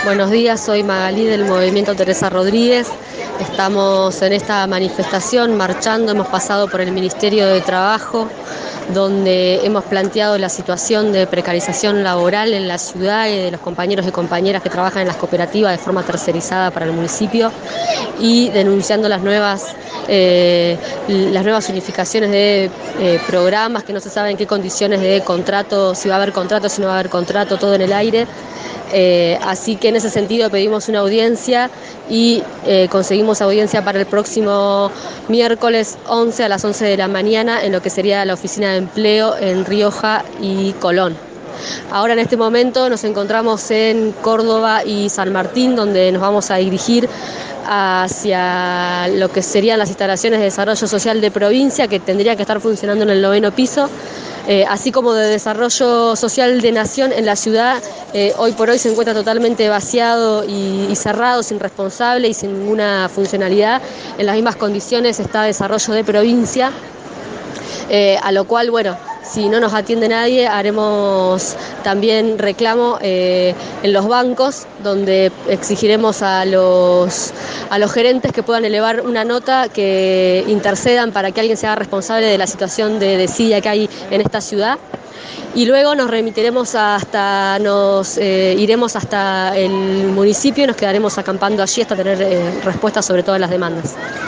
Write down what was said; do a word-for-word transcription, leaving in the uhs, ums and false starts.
Buenos días, soy Magalí del Movimiento Teresa Rodríguez. Estamos en esta manifestación marchando, hemos pasado por el Ministerio de Trabajo, donde hemos planteado la situación de precarización laboral en la ciudad y de los compañeros y compañeras que trabajan en las cooperativas de forma tercerizada para el municipio, y denunciando las nuevas eh, las nuevas unificaciones de eh, programas que no se sabe en qué condiciones de contrato, si va a haber contrato, si no va a haber contrato, todo en el aire. Eh, así que en ese sentido pedimos una audiencia y eh, conseguimos audiencia para el próximo miércoles once a las once de la mañana en lo que sería la oficina de empleo en Rioja y Colón. Ahora en este momento nos encontramos en Córdoba y San Martín, donde nos vamos a dirigir hacia lo que serían las instalaciones de desarrollo social de provincia, que tendría que estar funcionando en el noveno piso, eh, así como de desarrollo social de nación en la ciudad. Eh, hoy por hoy se encuentra totalmente vaciado y, y cerrado, sin responsable y sin ninguna funcionalidad. En las mismas condiciones está desarrollo de provincia, eh, a lo cual, bueno, si no nos atiende nadie, haremos también reclamo eh, en los bancos, donde exigiremos a los, a los gerentes que puedan elevar una nota, que intercedan para que alguien se haga responsable de la situación de desidia que hay en esta ciudad. Y luego nos remitiremos hasta, nos eh, iremos hasta el municipio y nos quedaremos acampando allí hasta tener eh, respuestas sobre todas las demandas.